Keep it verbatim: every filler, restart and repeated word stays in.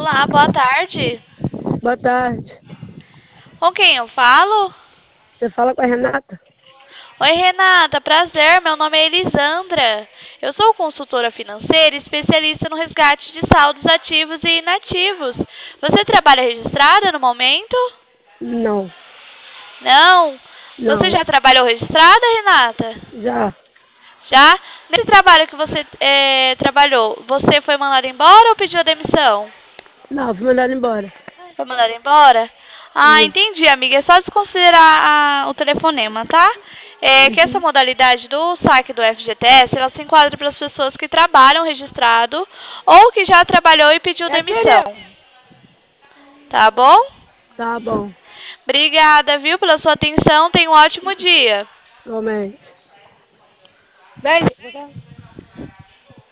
Olá, boa tarde. Boa tarde. Com quem eu falo? Você fala com a Renata? Oi, Renata, prazer. Meu nome é Elisandra. Eu sou consultora financeira e especialista no resgate de saldos ativos e inativos. Você trabalha registrada no momento? Não. Não? Você Não. já trabalhou registrada, Renata? Já. Já? Nesse trabalho que você é, trabalhou, você foi mandada embora ou pediu a demissão? Não, fui mandado embora. Foi mandada embora? Ah, Isso. entendi, amiga. É só desconsiderar a- o telefonema, tá? É que essa Uhum. modalidade do saque do F G T S, ela se enquadra para as pessoas que trabalham registrado ou que já trabalhou e pediu É demissão. Tereza. Tá bom? Tá bom. Obrigada, viu, pela sua atenção. Tenha um ótimo dia. Realmente. Vem.